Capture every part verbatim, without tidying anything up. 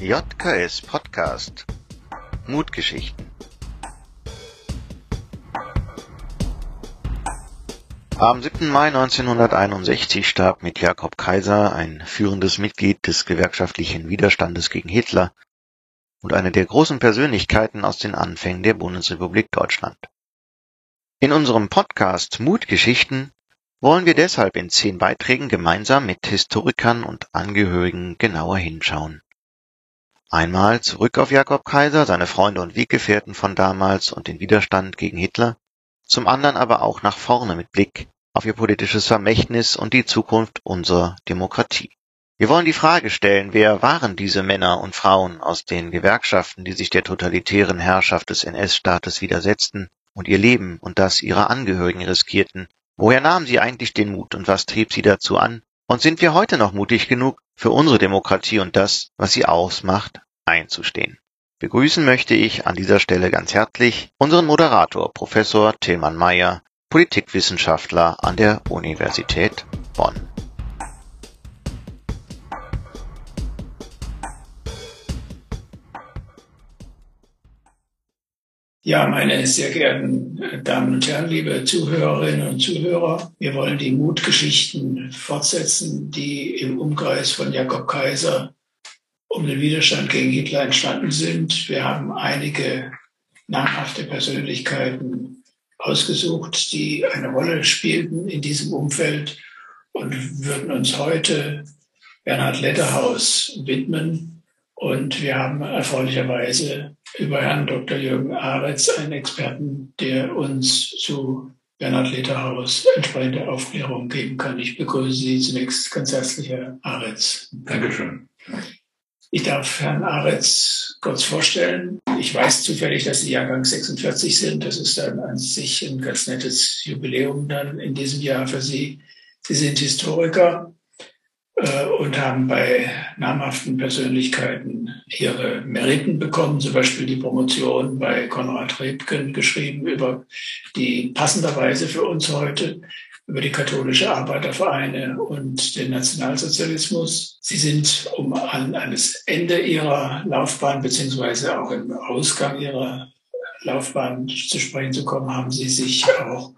J K S Podcast Mutgeschichten. Am siebten Mai neunzehnhunderteinundsechzig starb mit Jakob Kaiser, ein führendes Mitglied des gewerkschaftlichen Widerstandes gegen Hitler und eine der großen Persönlichkeiten aus den Anfängen der Bundesrepublik Deutschland. In unserem Podcast Mutgeschichten wollen wir deshalb in zehn Beiträgen gemeinsam mit Historikern und Angehörigen genauer hinschauen. Einmal zurück auf Jakob Kaiser, seine Freunde und Weggefährten von damals und den Widerstand gegen Hitler, zum anderen aber auch nach vorne mit Blick auf ihr politisches Vermächtnis und die Zukunft unserer Demokratie. Wir wollen die Frage stellen, wer waren diese Männer und Frauen aus den Gewerkschaften, die sich der totalitären Herrschaft des N S-Staates widersetzten und ihr Leben und das ihrer Angehörigen riskierten? Woher nahmen sie eigentlich den Mut und was trieb sie dazu an? Und sind wir heute noch mutig genug, für unsere Demokratie und das, was sie ausmacht, einzustehen? Begrüßen möchte ich an dieser Stelle ganz herzlich unseren Moderator, Professor Tilman Meyer, Politikwissenschaftler an der Universität Bonn. Ja, meine sehr geehrten Damen und Herren, liebe Zuhörerinnen und Zuhörer, wir wollen die Mutgeschichten fortsetzen, die im Umkreis von Jakob Kaiser um den Widerstand gegen Hitler entstanden sind. Wir haben einige namhafte Persönlichkeiten ausgesucht, die eine Rolle spielten in diesem Umfeld und würden uns heute Bernhard Letterhaus widmen. Und wir haben erfreulicherweise über Herrn Doktor Jürgen Aretz einen Experten, der uns zu Bernhard Letterhaus entsprechende Aufklärung geben kann. Ich begrüße Sie zunächst ganz herzlich, Herr Aretz. Dankeschön. Ich darf Herrn Aretz kurz vorstellen. Ich weiß zufällig, dass Sie Jahrgang sechsundvierzig sind. Das ist dann an sich ein ganz nettes Jubiläum dann in diesem Jahr für Sie. Sie sind Historiker und haben bei namhaften Persönlichkeiten ihre Meriten bekommen, zum Beispiel die Promotion bei Konrad Rebken geschrieben über die passenderweise für uns heute über die katholische Arbeitervereine und den Nationalsozialismus. Sie sind, um an, an das Ende ihrer Laufbahn beziehungsweise auch im Ausgang ihrer Laufbahn zu sprechen zu kommen, haben Sie sich auch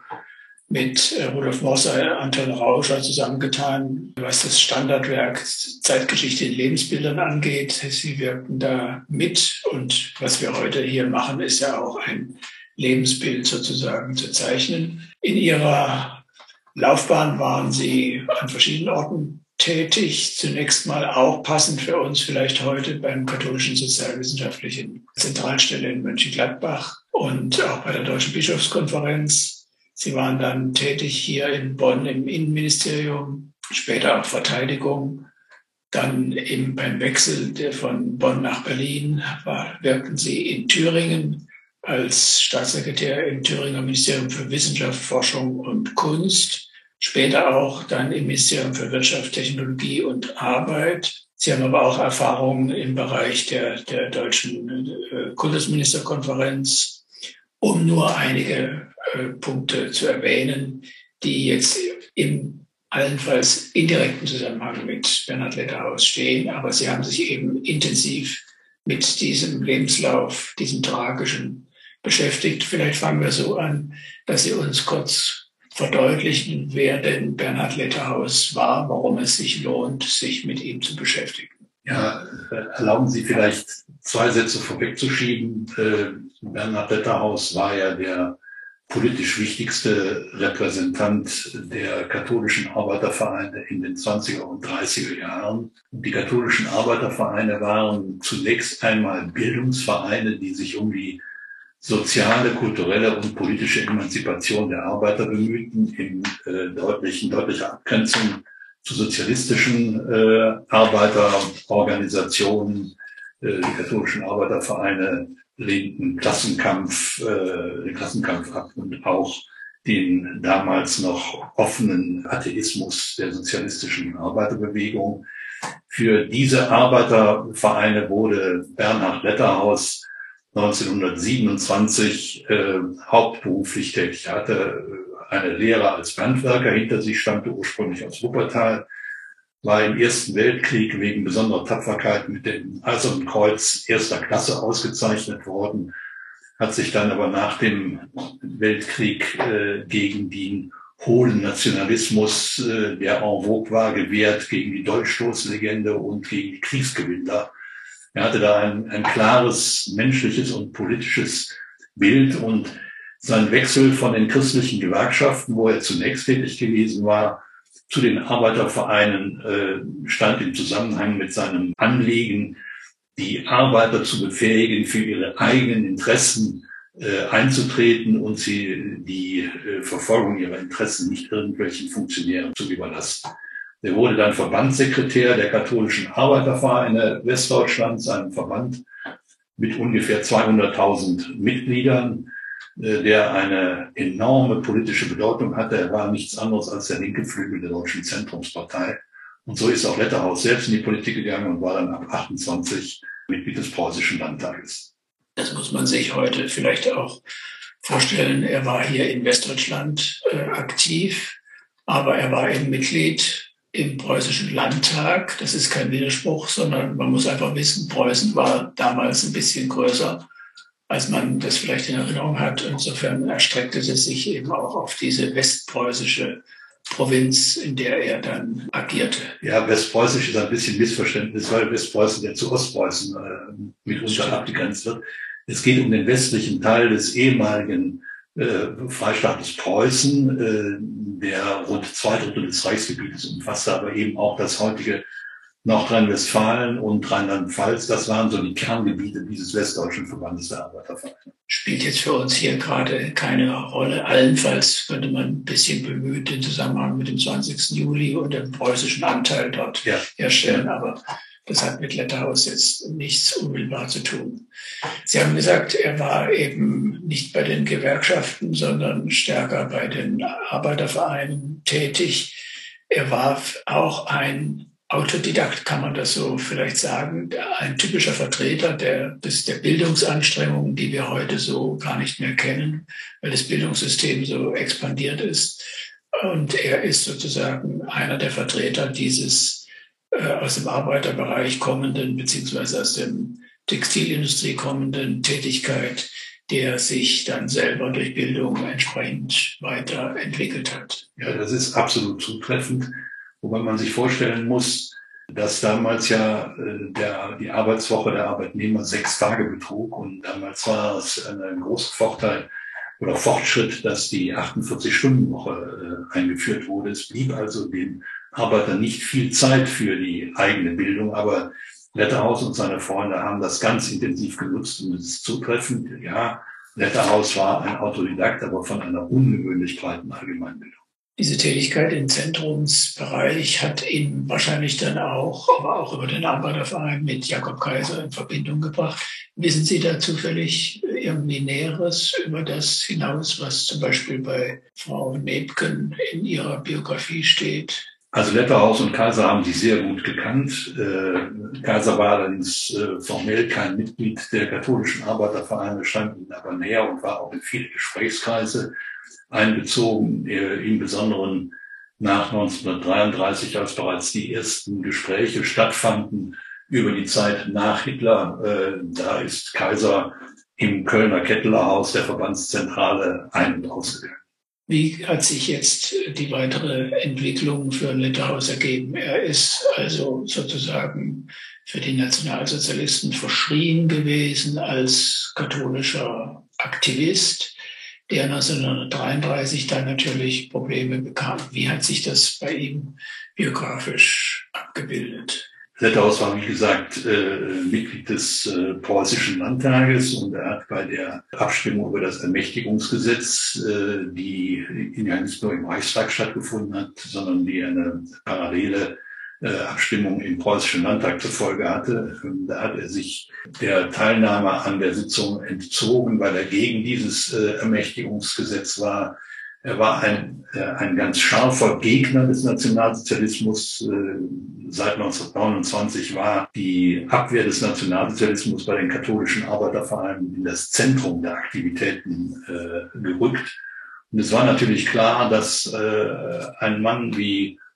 mit Rudolf Mosser, Anton Rauscher zusammengetan, was das Standardwerk Zeitgeschichte in Lebensbildern angeht. Sie wirkten da mit und was wir heute hier machen, ist ja auch ein Lebensbild sozusagen zu zeichnen. In ihrer Laufbahn waren Sie an verschiedenen Orten tätig, zunächst mal auch passend für uns vielleicht heute beim Katholischen Sozialwissenschaftlichen Zentralstelle in Mönchengladbach und auch bei der Deutschen Bischofskonferenz. Sie waren dann tätig hier in Bonn im Innenministerium, später auch Verteidigung. Dann eben beim Wechsel der von Bonn nach Berlin war, wirkten Sie in Thüringen als Staatssekretär im Thüringer Ministerium für Wissenschaft, Forschung und Kunst. Später auch dann im Ministerium für Wirtschaft, Technologie und Arbeit. Sie haben aber auch Erfahrungen im Bereich der, der deutschen äh, Kultusministerkonferenz, um nur einige äh, Punkte zu erwähnen, die jetzt im allenfalls indirekten Zusammenhang mit Bernhard Letterhaus stehen. Aber sie haben sich eben intensiv mit diesem Lebenslauf, diesem tragischen, beschäftigt. Vielleicht fangen wir so an, dass Sie uns kurz verdeutlichen, wer denn Bernhard Letterhaus war, warum es sich lohnt, sich mit ihm zu beschäftigen. Ja, erlauben Sie vielleicht zwei Sätze vorwegzuschieben. Bernhard Letterhaus war ja der politisch wichtigste Repräsentant der katholischen Arbeitervereine in den zwanziger und dreißiger Jahren. Die katholischen Arbeitervereine waren zunächst einmal Bildungsvereine, die sich um die soziale, kulturelle und politische Emanzipation der Arbeiter bemühten, in äh, deutlichen, deutlicher Abgrenzung zu sozialistischen äh, Arbeiterorganisationen. Äh, die katholischen Arbeitervereine lehnten Klassenkampf, äh, den Klassenkampf ab und auch den damals noch offenen Atheismus der sozialistischen Arbeiterbewegung. Für diese Arbeitervereine wurde Bernhard Letterhaus neunzehnhundertsiebenundzwanzig äh, hauptberuflich tätig. Er hatte eine Lehre als Bandwerker hinter sich, stammte ursprünglich aus Wuppertal, war im Ersten Weltkrieg wegen besonderer Tapferkeit mit dem Eisernen Kreuz erster Klasse ausgezeichnet worden, hat sich dann aber nach dem Weltkrieg äh, gegen den hohlen Nationalismus, äh, der en vogue war, gewehrt, gegen die Dolchstoßlegende und gegen die Kriegsgewinnler. Er hatte da ein, ein klares menschliches und politisches Bild, und sein Wechsel von den christlichen Gewerkschaften, wo er zunächst tätig gewesen war, zu den Arbeitervereinen äh, stand im Zusammenhang mit seinem Anliegen, die Arbeiter zu befähigen, für ihre eigenen Interessen äh, einzutreten und sie die äh, Verfolgung ihrer Interessen nicht irgendwelchen Funktionären zu überlassen. Er wurde dann Verbandssekretär der katholischen Arbeitervereine Westdeutschlands, einem Verband mit ungefähr zweihunderttausend Mitgliedern, der eine enorme politische Bedeutung hatte. Er war nichts anderes als der linke Flügel der Deutschen Zentrumspartei. Und so ist auch Letterhaus selbst in die Politik gegangen und war dann ab achtundzwanzig Mitglied des Preußischen Landtages. Das muss man sich heute vielleicht auch vorstellen. Er war hier in Westdeutschland äh, aktiv, aber er war eben Mitglied im Preußischen Landtag. Das ist kein Widerspruch, sondern man muss einfach wissen, Preußen war damals ein bisschen größer, als man das vielleicht in Erinnerung hat. Insofern erstreckte es sich eben auch auf diese westpreußische Provinz, in der er dann agierte. Ja, Westpreußisch ist ein bisschen Missverständnis, weil Westpreußen ja zu Ostpreußen äh, mitunter abgegrenzt wird. Es geht um den westlichen Teil des ehemaligen äh, Freistaates Preußen, äh, der rund zwei Drittel des Reichsgebietes umfasste, aber eben auch das heutige Nordrhein-Westfalen und Rheinland-Pfalz. Das waren so die Kerngebiete dieses Westdeutschen Verbandes der Arbeitervereine. Spielt jetzt für uns hier gerade keine Rolle. Allenfalls könnte man ein bisschen bemüht den Zusammenhang mit dem zwanzigsten Juli und dem preußischen Anteil dort ja. herstellen. Aber das hat mit Letterhaus jetzt nichts unmittelbar zu tun. Sie haben gesagt, er war eben nicht bei den Gewerkschaften, sondern stärker bei den Arbeitervereinen tätig. Er war auch ein Autodidakt, kann man das so vielleicht sagen, ein typischer Vertreter der, des, der Bildungsanstrengungen, die wir heute so gar nicht mehr kennen, weil das Bildungssystem so expandiert ist. Und er ist sozusagen einer der Vertreter dieses äh, aus dem Arbeiterbereich kommenden, beziehungsweise aus der Textilindustrie kommenden Tätigkeit, der sich dann selber durch Bildung entsprechend weiterentwickelt hat. Ja, das ist absolut zutreffend. Wobei man sich vorstellen muss, dass damals ja äh, der, die Arbeitswoche der Arbeitnehmer sechs Tage betrug, und damals war es ein großer Vorteil oder Fortschritt, dass die achtundvierzig-Stunden-Woche äh, eingeführt wurde. Es blieb also den Arbeitern nicht viel Zeit für die eigene Bildung, aber Letterhaus und seine Freunde haben das ganz intensiv genutzt, und es ist zutreffend. Ja, Letterhaus war ein Autodidakt, aber von einer ungewöhnlich breiten Allgemeinbildung. Diese Tätigkeit im Zentrumsbereich hat ihn wahrscheinlich dann auch, aber auch über den Arbeiterverein mit Jakob Kaiser in Verbindung gebracht. Wissen Sie da zufällig irgendwie Näheres über das hinaus, was zum Beispiel bei Frau Nebken in ihrer Biografie steht? Also Letterhaus und Kaiser haben sich sehr gut gekannt. Äh, Kaiser war allerdings äh, formell kein Mitglied der katholischen Arbeitervereine, stand ihnen aber näher und war auch in viele Gesprächskreise einbezogen, im Besonderen nach neunzehnhundertdreiunddreißig, als bereits die ersten Gespräche stattfanden über die Zeit nach Hitler. Da ist Kaiser im Kölner Kettelerhaus der Verbandszentrale ein- und ausgegangen. Wie hat sich jetzt die weitere Entwicklung für Letterhaus ergeben? Er ist also sozusagen für die Nationalsozialisten verschrien gewesen als katholischer Aktivist, der neunzehnhundertdreiunddreißig dann natürlich Probleme bekam. Wie hat sich das bei ihm biografisch abgebildet? Letterhaus war, wie gesagt, äh, Mitglied des äh, Preußischen Landtages, und er hat bei der Abstimmung über das Ermächtigungsgesetz, äh, die ja nicht nur im Reichstag stattgefunden hat, sondern die eine parallele äh, Abstimmung im Preußischen Landtag zur Folge hatte, da hat er sich der Teilnahme an der Sitzung entzogen, weil er gegen dieses äh, Ermächtigungsgesetz war. Er war ein, äh, ein ganz scharfer Gegner des Nationalsozialismus. Äh, seit neunzehnhundertneunundzwanzig war die Abwehr des Nationalsozialismus bei den katholischen Arbeitervereinen in das Zentrum der Aktivitäten äh, gerückt. Und es war natürlich klar, dass äh, ein Mann wie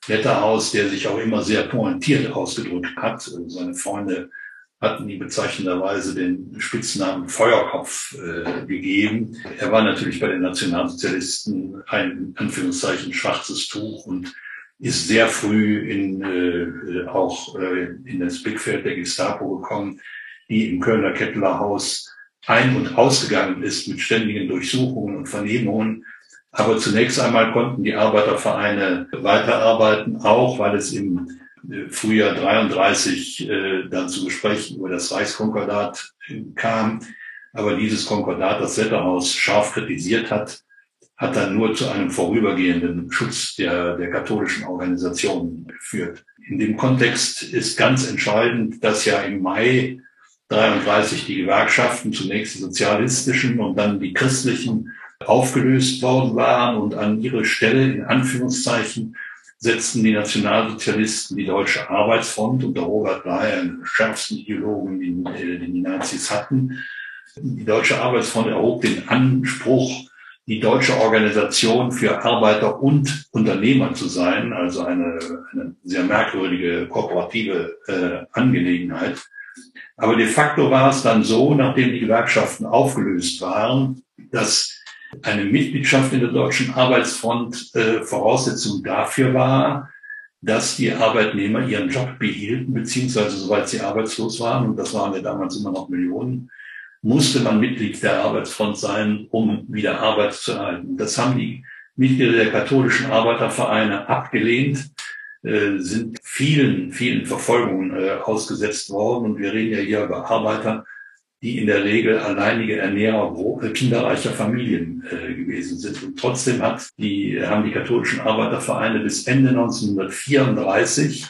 Letterhaus, der sich auch immer sehr pointiert ausgedrückt hat. Seine Freunde hatten ihm bezeichnenderweise den Spitznamen Feuerkopf äh, gegeben. Er war natürlich bei den Nationalsozialisten ein, in Anführungszeichen, schwarzes Tuch und ist sehr früh in, äh, auch äh, in das Blickfeld der Gestapo gekommen, die im Kölner Kettlerhaus ein- und ausgegangen ist mit ständigen Durchsuchungen und Vernehmungen. Aber zunächst einmal konnten die Arbeitervereine weiterarbeiten, auch weil es im Frühjahr dreiunddreißig äh, dann zu Gesprächen über das Reichskonkordat äh, kam. Aber dieses Konkordat, das Letterhaus scharf kritisiert hat, hat dann nur zu einem vorübergehenden Schutz der, der katholischen Organisationen geführt. In dem Kontext ist ganz entscheidend, dass ja im Mai dreiunddreißig die Gewerkschaften, zunächst die sozialistischen und dann die christlichen, aufgelöst worden waren und an ihre Stelle, in Anführungszeichen, setzten die Nationalsozialisten die Deutsche Arbeitsfront unter Robert Bleier, den schärfsten Ideologen, den, den die Nazis hatten. Die Deutsche Arbeitsfront erhob den Anspruch, die deutsche Organisation für Arbeiter und Unternehmer zu sein, also eine, eine sehr merkwürdige kooperative äh, Angelegenheit. Aber de facto war es dann so, nachdem die Gewerkschaften aufgelöst waren, dass eine Mitgliedschaft in der Deutschen Arbeitsfront äh, Voraussetzung dafür war, dass die Arbeitnehmer ihren Job behielten, beziehungsweise soweit sie arbeitslos waren, und das waren ja damals immer noch Millionen, musste man Mitglied der Arbeitsfront sein, um wieder Arbeit zu erhalten. Das haben die Mitglieder der katholischen Arbeitervereine abgelehnt, äh, sind vielen, vielen Verfolgungen äh, ausgesetzt worden. Und wir reden ja hier über Arbeiter, die in der Regel alleinige Ernährer kinderreicher Familien äh, gewesen sind. Und trotzdem hat die, haben die katholischen Arbeitervereine bis Ende neunzehnhundertvierunddreißig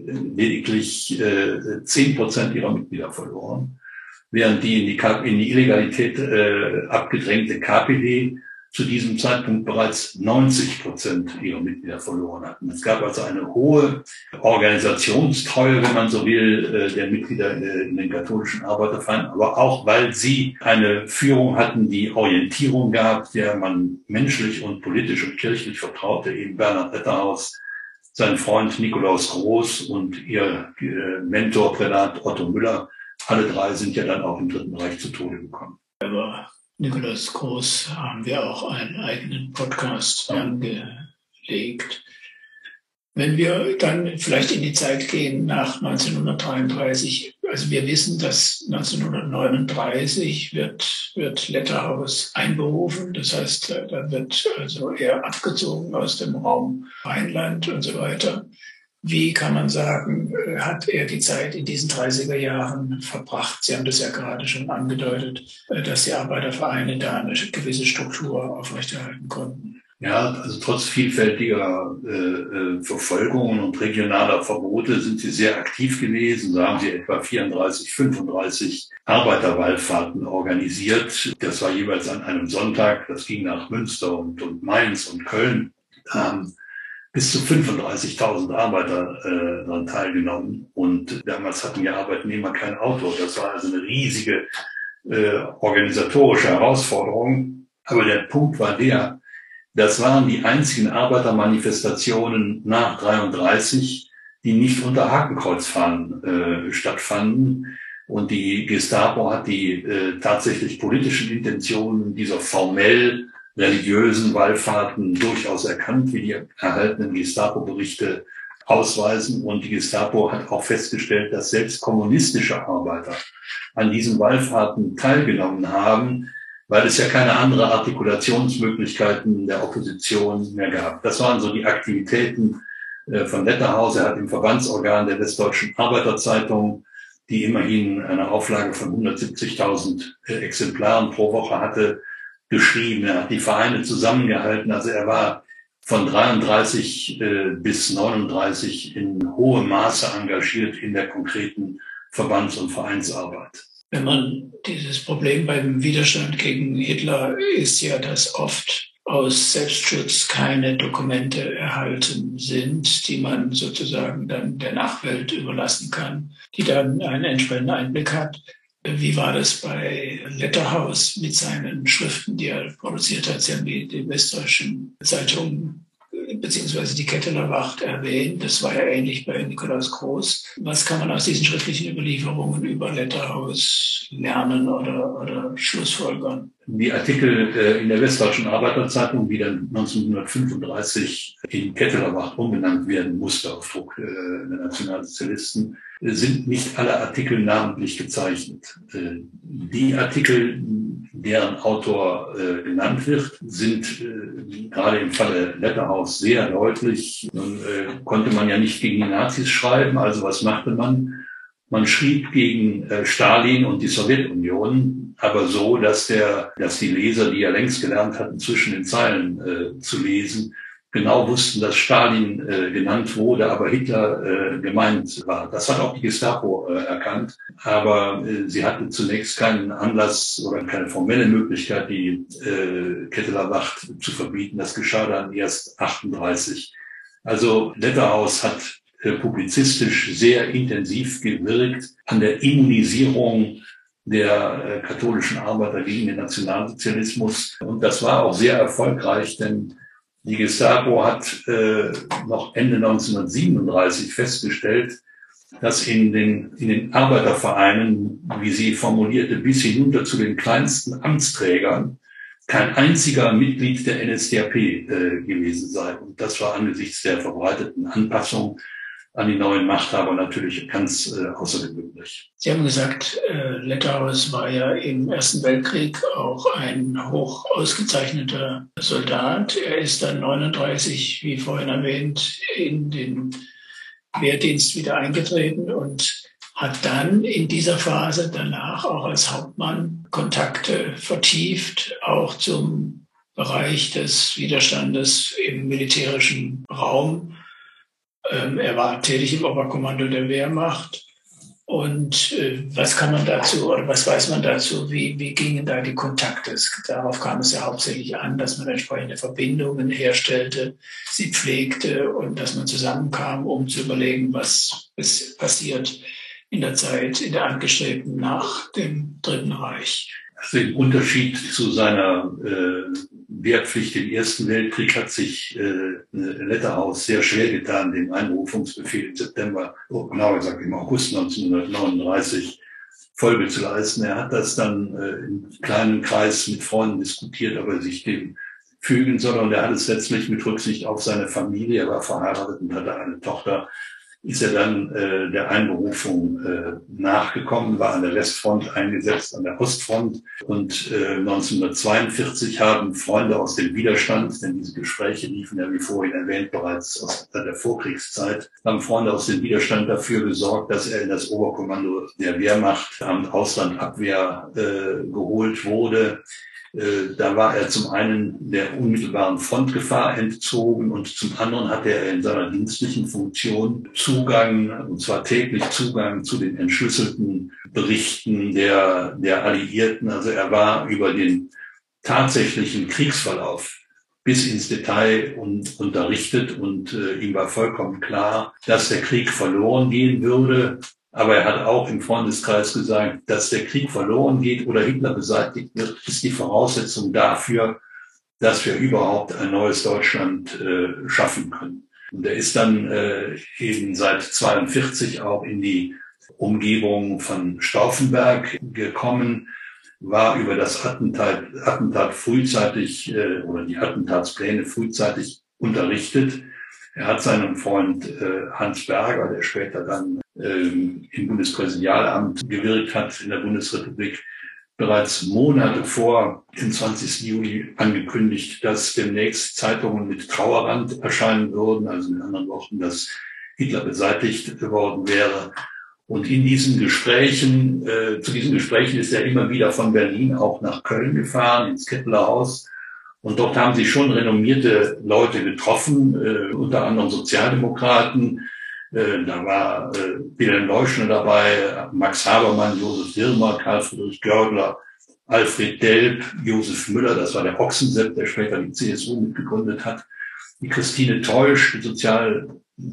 lediglich äh, zehn Prozent ihrer Mitglieder verloren, während die in die, in die Illegalität äh, abgedrängte K P D zu diesem Zeitpunkt bereits neunzig Prozent ihrer Mitglieder verloren hatten. Es gab also eine hohe Organisationstreue, wenn man so will, der Mitglieder in den katholischen Arbeitervereinen, aber auch, weil sie eine Führung hatten, die Orientierung gab, der man menschlich und politisch und kirchlich vertraute, eben Bernhard Letterhaus, sein Freund Nikolaus Groß und ihr Mentor Prälat Otto Müller. Alle drei sind ja dann auch im Dritten Reich zu Tode gekommen. Aber Nikolaus Groß haben wir auch einen eigenen Podcast angelegt. Wenn wir dann vielleicht in die Zeit gehen nach neunzehnhundertdreiunddreißig, also wir wissen, dass neunzehnhundertneununddreißig wird, wird Letterhaus einberufen. Das heißt, da wird also er abgezogen aus dem Raum Rheinland und so weiter. Wie kann man sagen, hat er die Zeit in diesen dreißiger Jahren verbracht? Sie haben das ja gerade schon angedeutet, dass die Arbeitervereine da eine gewisse Struktur aufrechterhalten konnten. Ja, also trotz vielfältiger äh, Verfolgungen und regionaler Verbote sind sie sehr aktiv gewesen. So haben sie etwa vierunddreißig, fünfunddreißig Arbeiterwallfahrten organisiert. Das war jeweils an einem Sonntag. Das ging nach Münster und, und Mainz und Köln. Ähm, bis zu fünfunddreißigtausend Arbeiter äh, daran teilgenommen. Und damals hatten ja Arbeitnehmer kein Auto. Das war also eine riesige äh, organisatorische Herausforderung. Aber der Punkt war der, das waren die einzigen Arbeitermanifestationen nach dreiunddreißig, die nicht unter Hakenkreuzfahnen äh, stattfanden. Und die Gestapo hat die äh, tatsächlich politischen Intentionen dieser formell religiösen Wallfahrten durchaus erkannt, wie die erhaltenen Gestapo-Berichte ausweisen. Und die Gestapo hat auch festgestellt, dass selbst kommunistische Arbeiter an diesen Wallfahrten teilgenommen haben, weil es ja keine andere Artikulationsmöglichkeiten der Opposition mehr gab. Das waren so die Aktivitäten von Letterhaus. Er hat im Verbandsorgan der Westdeutschen Arbeiterzeitung, die immerhin eine Auflage von hundertsiebzigtausend Exemplaren pro Woche hatte, geschrieben. Er hat die Vereine zusammengehalten. Also er war von dreiunddreißig äh, bis neununddreißig in hohem Maße engagiert in der konkreten Verbands- und Vereinsarbeit. Wenn man dieses Problem beim Widerstand gegen Hitler ist ja, dass oft aus Selbstschutz keine Dokumente erhalten sind, die man sozusagen dann der Nachwelt überlassen kann, die dann einen entsprechenden Einblick hat. Wie war das bei Letterhaus mit seinen Schriften, die er produziert hat? Sie haben die, die westdeutschen Zeitungen beziehungsweise die Ketteler-Wacht erwähnt. Das war ja ähnlich bei Nikolaus Groß. Was kann man aus diesen schriftlichen Überlieferungen über Letterhaus lernen oder, oder schlussfolgern? Die Artikel äh, in der Westdeutschen Arbeiterzeitung, die dann neunzehnhundertfünfunddreißig in Ketteler-Wacht umbenannt werden musste auf Druck äh, der Nationalsozialisten, äh, sind nicht alle Artikel namentlich gezeichnet. Äh, die Artikel, deren Autor äh, genannt wird, sind äh, gerade im Falle Letterhaus sehr deutlich. Nun äh, konnte man ja nicht gegen die Nazis schreiben, also was machte man? Man schrieb gegen äh, Stalin und die Sowjetunion, aber so, dass der, dass die Leser, die ja längst gelernt hatten, zwischen den Zeilen äh, zu lesen, genau wussten, dass Stalin äh, genannt wurde, aber Hitler äh, gemeint war. Das hat auch die Gestapo äh, erkannt, aber äh, sie hatte zunächst keinen Anlass oder keine formelle Möglichkeit, die äh, Ketteler-Wacht zu verbieten. Das geschah dann erst achtunddreißig. Also Letterhaus hat äh, publizistisch sehr intensiv gewirkt an der Immunisierung der äh, katholischen Arbeiter gegen den Nationalsozialismus. Und das war auch sehr erfolgreich, denn die Gestapo hat äh, noch Ende neunzehnhundertsiebenunddreißig festgestellt, dass in den, in den Arbeitervereinen, wie sie formulierte, bis hinunter zu den kleinsten Amtsträgern kein einziger Mitglied der N S D A P äh, gewesen sei. Und das war angesichts der verbreiteten Anpassung an die neuen Machthaber natürlich ganz äh, außergewöhnlich. Sie haben gesagt, äh, Letterhaus war ja im Ersten Weltkrieg auch ein hoch ausgezeichneter Soldat. Er ist dann neununddreißig, wie vorhin erwähnt, in den Wehrdienst wieder eingetreten und hat dann in dieser Phase danach auch als Hauptmann Kontakte vertieft, auch zum Bereich des Widerstandes im militärischen Raum. Ähm, er war tätig im Oberkommando der Wehrmacht. Und äh, was kann man dazu, oder was weiß man dazu, wie, wie gingen da die Kontakte? Darauf kam es ja hauptsächlich an, dass man entsprechende Verbindungen herstellte, sie pflegte und dass man zusammenkam, um zu überlegen, was ist passiert in der Zeit, in der angestrebten nach dem Dritten Reich. Also im Unterschied zu seiner äh, Wehrpflicht im Ersten Weltkrieg hat sich äh, Letterhaus sehr schwer getan, den Einberufungsbefehl im September, oh, genauer gesagt im August neunzehnhundertneununddreißig Folge zu leisten. Er hat das dann äh, im kleinen Kreis mit Freunden diskutiert, ob er sich dem fügen soll. Und er hat es letztlich mit Rücksicht auf seine Familie, er war verheiratet und hatte eine Tochter, ist er dann äh, der Einberufung äh, nachgekommen, war an der Westfront eingesetzt, an der Ostfront. Und äh, neunzehnhundertzweiundvierzig haben Freunde aus dem Widerstand, denn diese Gespräche liefen ja, wie vorhin erwähnt, bereits aus der Vorkriegszeit, haben Freunde aus dem Widerstand dafür gesorgt, dass er in das Oberkommando der Wehrmacht, Amt Auslandabwehr, äh, geholt wurde. Da war er zum einen der unmittelbaren Frontgefahr entzogen und zum anderen hatte er in seiner dienstlichen Funktion Zugang, und zwar täglich Zugang zu den entschlüsselten Berichten der, der Alliierten. Also er war über den tatsächlichen Kriegsverlauf bis ins Detail und unterrichtet und äh, ihm war vollkommen klar, dass der Krieg verloren gehen würde. Aber er hat auch im Freundeskreis gesagt, dass der Krieg verloren geht oder Hitler beseitigt wird, ist die Voraussetzung dafür, dass wir überhaupt ein neues Deutschland äh, schaffen können. Und er ist dann äh, eben seit zweiundvierzig auch in die Umgebung von Stauffenberg gekommen, war über das Attentat, Attentat frühzeitig äh, oder die Attentatspläne frühzeitig unterrichtet. Er hat seinen Freund äh, Hans Berger, der später dann ähm, im Bundespräsidialamt gewirkt hat in der Bundesrepublik, bereits Monate vor dem zwanzigsten Juli angekündigt, dass demnächst Zeitungen mit Trauerrand erscheinen würden, also mit anderen Worten, dass Hitler beseitigt worden wäre. Und in diesen Gesprächen, äh, zu diesen Gesprächen ist er immer wieder von Berlin auch nach Köln gefahren, ins Kettlerhaus. Und dort haben sich schon renommierte Leute getroffen, äh, unter anderem Sozialdemokraten. Äh, da war äh, Wilhelm Leuschner dabei, Max Habermann, Josef Wirmer, Karl Friedrich Görgler, Alfred Delp, Josef Müller, das war der Ochsensepp, der später die C S U mitgegründet hat. Die Christine Teusch, die Sozial-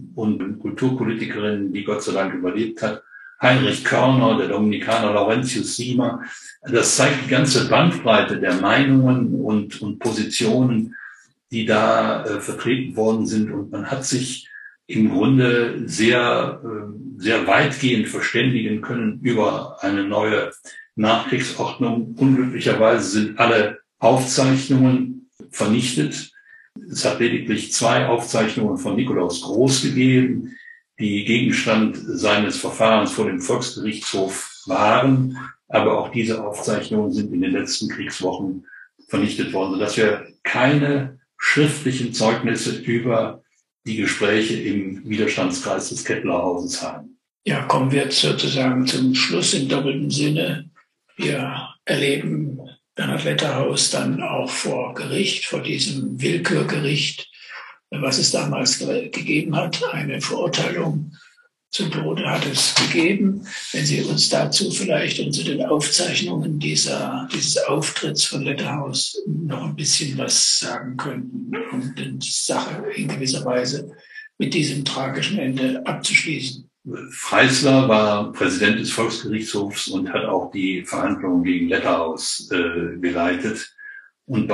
und Kulturpolitikerin, die Gott sei Dank überlebt hat. Heinrich Körner, der Dominikaner Laurentius Siemer. Das zeigt die ganze Bandbreite der Meinungen und, und Positionen, die da äh, vertreten worden sind. Und man hat sich im Grunde sehr, äh, sehr weitgehend verständigen können über eine neue Nachkriegsordnung. Unglücklicherweise sind alle Aufzeichnungen vernichtet. Es hat lediglich zwei Aufzeichnungen von Nikolaus Groß gegeben, die Gegenstand seines Verfahrens vor dem Volksgerichtshof waren. Aber auch diese Aufzeichnungen sind in den letzten Kriegswochen vernichtet worden, sodass wir keine schriftlichen Zeugnisse über die Gespräche im Widerstandskreis des Kettlerhauses haben. Ja, kommen wir jetzt sozusagen zum Schluss im doppelten Sinne. Wir erleben Bernhard Letterhaus dann auch vor Gericht, vor diesem Willkürgericht, was es damals ge- gegeben hat. Eine Verurteilung zum Tode hat es gegeben. Wenn Sie uns dazu vielleicht und zu den Aufzeichnungen dieser, dieses Auftritts von Letterhaus noch ein bisschen was sagen könnten, um die Sache in gewisser Weise mit diesem tragischen Ende abzuschließen. Freisler war Präsident des Volksgerichtshofs und hat auch die Verhandlungen gegen Letterhaus äh, geleitet. Und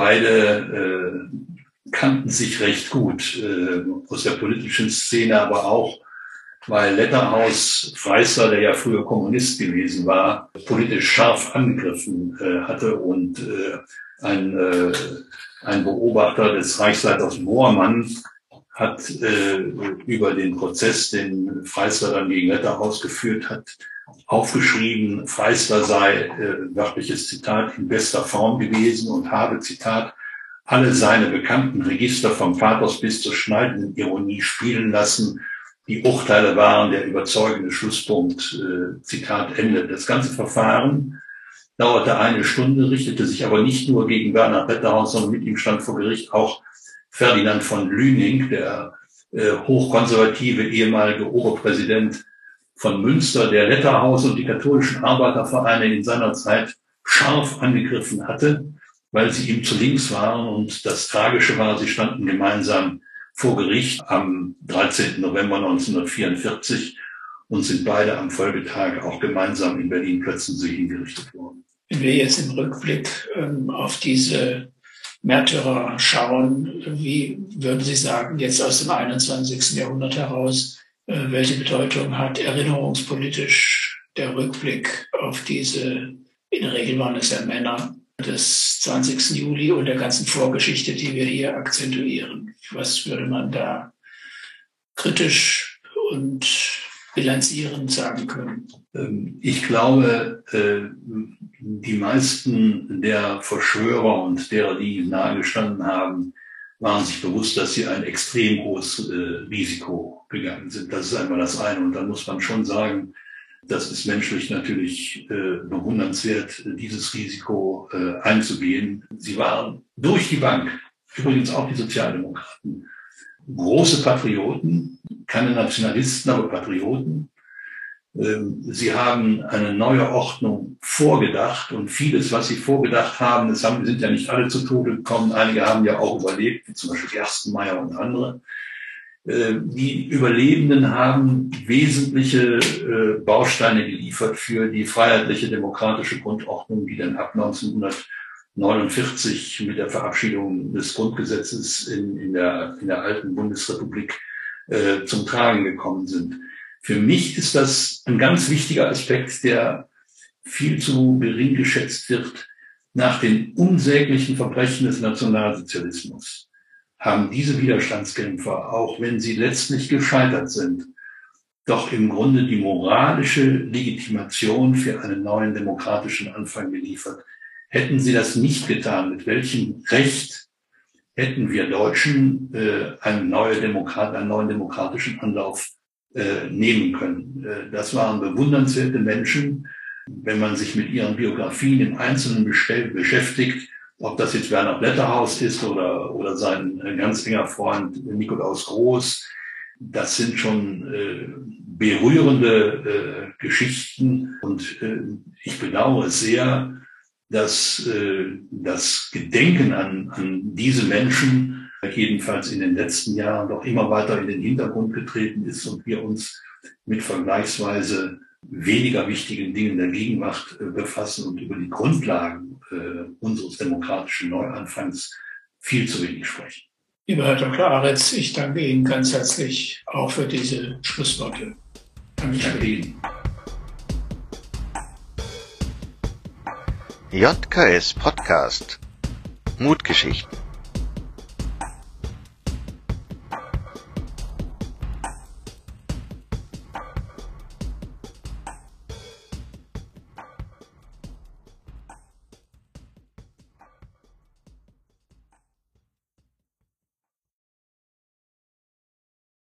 beide äh, kannten sich recht gut äh, aus der politischen Szene, aber auch, weil Letterhaus Freisler, der ja früher Kommunist gewesen war, politisch scharf angegriffen äh, hatte und äh, ein, äh, ein Beobachter des Reichsleiters Moormann hat äh, über den Prozess, den Freisler dann gegen Letterhaus geführt hat, aufgeschrieben, Freisler sei, äh, wörtliches Zitat, in bester Form gewesen und habe, Zitat, alle seine bekannten Register vom Pathos bis zur schneidenden Ironie spielen lassen. Die Urteile waren der überzeugende Schlusspunkt, äh, Zitat Ende. Das ganze Verfahren dauerte eine Stunde, richtete sich aber nicht nur gegen Bernhard Letterhaus, sondern mit ihm stand vor Gericht auch Ferdinand von Lüning, der äh, hochkonservative ehemalige Oberpräsident von Münster, der Letterhaus und die katholischen Arbeitervereine in seiner Zeit scharf angegriffen hatte, weil sie ihm zu links waren. Und das Tragische war, sie standen gemeinsam vor Gericht am dreizehnten November neunzehnhundertvierundvierzig und sind beide am Folgetag auch gemeinsam in Berlin-Plötzensee hingerichtet worden. Wenn wir jetzt im Rückblick ähm, auf diese Märtyrer schauen, wie würden Sie sagen, jetzt aus dem einundzwanzigsten Jahrhundert heraus, äh, welche Bedeutung hat erinnerungspolitisch der Rückblick auf diese, in der Regel waren es ja Männer, des zwanzigsten Juli und der ganzen Vorgeschichte, die wir hier akzentuieren? Was würde man da kritisch und bilanzierend sagen können? Ich glaube, die meisten der Verschwörer und derer, die nahe gestanden haben, waren sich bewusst, dass sie ein extrem hohes Risiko gegangen sind. Das ist einmal das eine. Und dann muss man schon sagen, das ist menschlich natürlich bewundernswert, dieses Risiko einzugehen. Sie waren durch die Bank, übrigens auch die Sozialdemokraten, große Patrioten, keine Nationalisten, aber Patrioten. Sie haben eine neue Ordnung vorgedacht und vieles, was sie vorgedacht haben, das haben, sind ja nicht alle zu Tode gekommen. Einige haben ja auch überlebt, wie zum Beispiel Gerstenmaier und andere. Die Überlebenden haben wesentliche Bausteine geliefert für die freiheitliche demokratische Grundordnung, die dann ab neunzehnhundertneunundvierzig mit der Verabschiedung des Grundgesetzes in, in, der, in der alten Bundesrepublik äh, zum Tragen gekommen sind. Für mich ist das ein ganz wichtiger Aspekt, der viel zu gering geschätzt wird. Nach den unsäglichen Verbrechen des Nationalsozialismus haben diese Widerstandskämpfer, auch wenn sie letztlich gescheitert sind, doch im Grunde die moralische Legitimation für einen neuen demokratischen Anfang geliefert. Hätten sie das nicht getan, mit welchem Recht hätten wir Deutschen äh, einen, neue Demokrat, einen neuen demokratischen Anlauf äh, nehmen können? Äh, das waren bewundernswerte Menschen. Wenn man sich mit ihren Biografien im Einzelnen beschäftigt, ob das jetzt Bernhard Letterhaus ist oder, oder sein ganz enger Freund Nikolaus Groß, das sind schon äh, berührende äh, Geschichten. Und äh, ich bedauere sehr, dass äh, das Gedenken an, an diese Menschen jedenfalls in den letzten Jahren doch immer weiter in den Hintergrund getreten ist und wir uns mit vergleichsweise weniger wichtigen Dingen der Gegenwart äh, befassen und über die Grundlagen äh, unseres demokratischen Neuanfangs viel zu wenig sprechen. Lieber Herr Doktor Aretz, ich danke Ihnen ganz herzlich auch für diese Schlussworte. Danke Ihnen. J K S Podcast Mutgeschichten.